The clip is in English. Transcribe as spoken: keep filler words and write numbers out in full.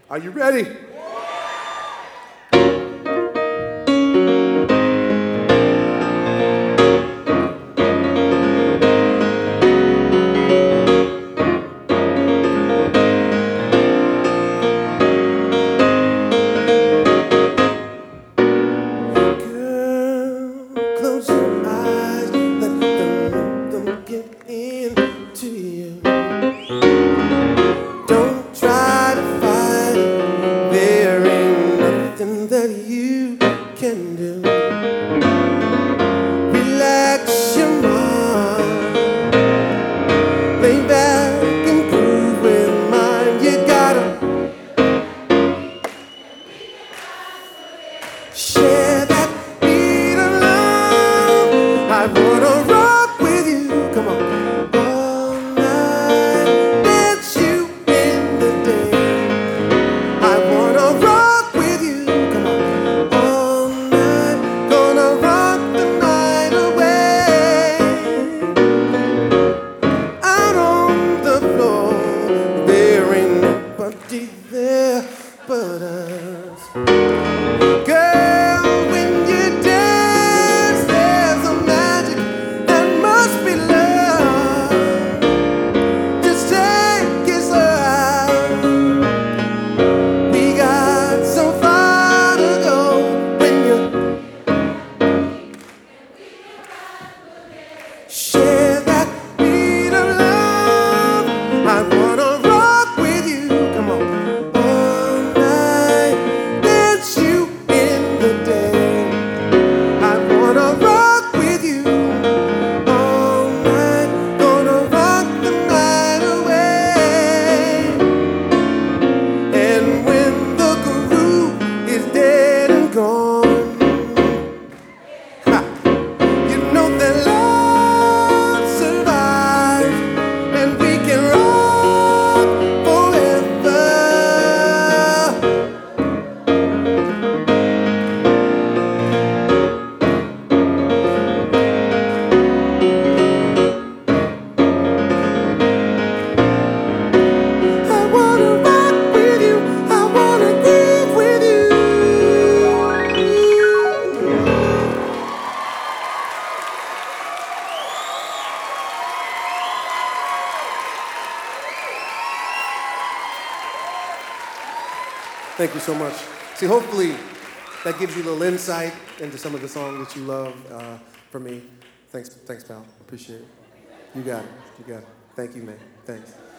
Are you ready? That you can do. Relax your mind, lay back and groove with mine. You gotta share that beat of love. I wanna rock with you, come on, all night, dance you in the day. I wanna rock. There but us. Girl, when you dance, there's a magic that must be love. Just take it slow. We got so far to go. When you share that beat of love, I wanna rock with you. Come on. Thank you so much. See, hopefully that gives you a little insight into some of the songs that you love uh, from me. Thanks, thanks, pal. Appreciate it. You got it. You got it. Thank you, man. Thanks.